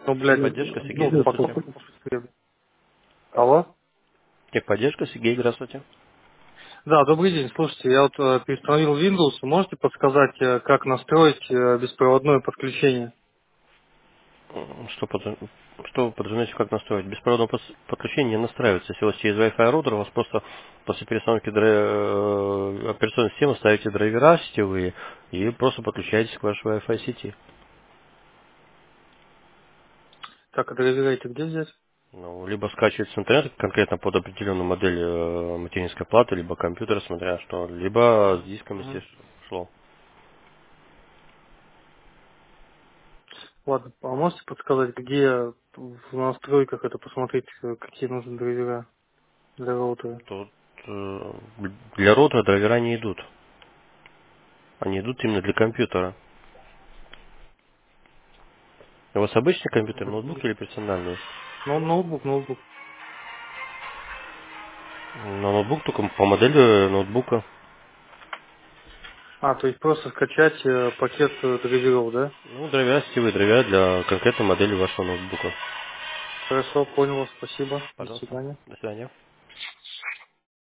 Ну, блядь, Техподдержка, Сергей, ну, здравствуйте. потом... Алло? Техподдержка, Сергей, здравствуйте. Да, добрый день. Слушайте, я вот переустановил Windows. Можете подсказать, как настроить беспроводное подключение? Что, что вы подразумеваете, как настроить? Беспроводное подключение не настраивается. Если у вас через Wi-Fi роутер, у вас просто после перестановки операционной системы ставите драйвера сетевые и просто подключаетесь к вашей Wi-Fi сети. Как это проверяете, где взять? Ну, либо скачивается с интернета конкретно под определенную модель материнской платы, либо компьютера, смотря что, либо с диском, Мгм. естественно, шло. Ладно, а можете подсказать, где в настройках это посмотреть, какие нужны драйвера для роутера? Тут для роутера драйвера не идут. Они идут именно для компьютера. У вас обычный компьютер, ноутбук или персональный? Ну, ноутбук. На ноутбук только по модели ноутбука. А, то есть просто скачать пакет драйверов, да? Ну, драйвера, сетевые драйвера для конкретной модели вашего ноутбука. Хорошо, понял вас, спасибо. До Пожалуйста. свидания. До свидания.